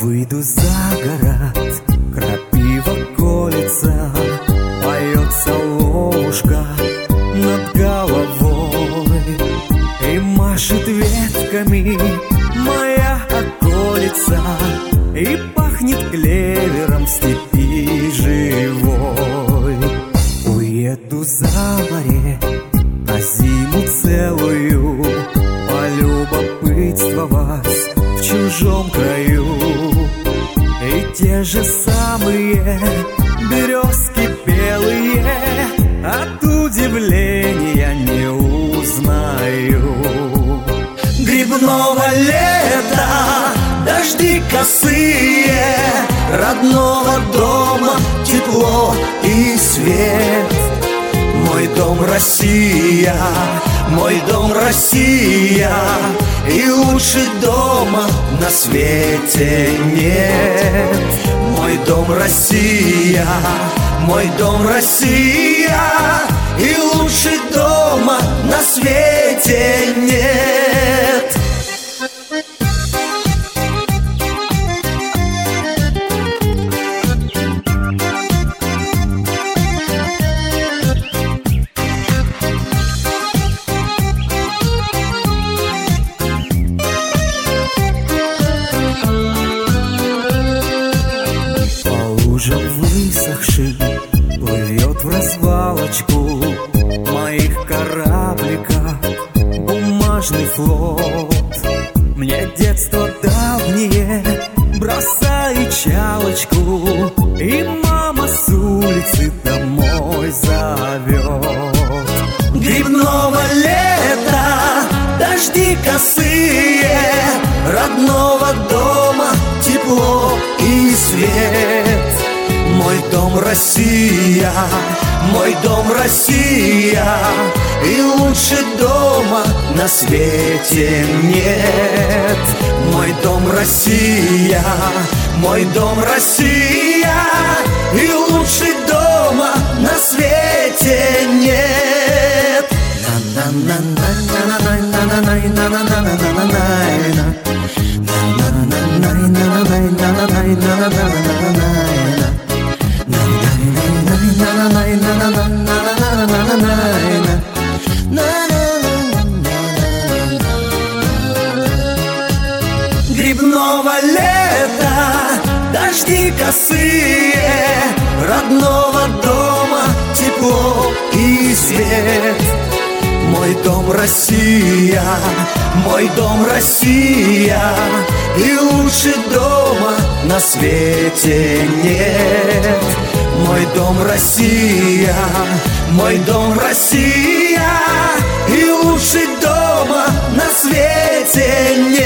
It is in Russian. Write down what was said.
выйду за город, крапива колется, поет соловушка над головой и машет ветками моя околица, и пахнет клевером в степи живой. Уеду за море на зиму целую, полюбопытствовать в чужом краю, и те же самые березки белые от удивления не узнаю. Грибного лета дожди косые, родного дома тепло и свет. Мой дом Россия, мой дом Россия, и лучше дома на свете нет. Мой дом Россия, мой дом Россия, и лучше дома на свете нет. Высохший плывет в развалочку моих корабликов бумажный флот. Мне детство давнее бросай чалочку, и мама с улицы домой зовет. Грибного лета дожди косые, родного дома тепло и свет. Мой дом Россия, мой дом Россия, и лучше дома на свете нет. Мой дом Россия, мой дом Россия, и лучше дома на свете нет. Грибного лета дожди косые, родного дома тепло и свет. Мой дом Россия, мой дом Россия, и лучше дома на свете нет. Мой дом Россия, мой дом Россия, и лучше дома на свете нет.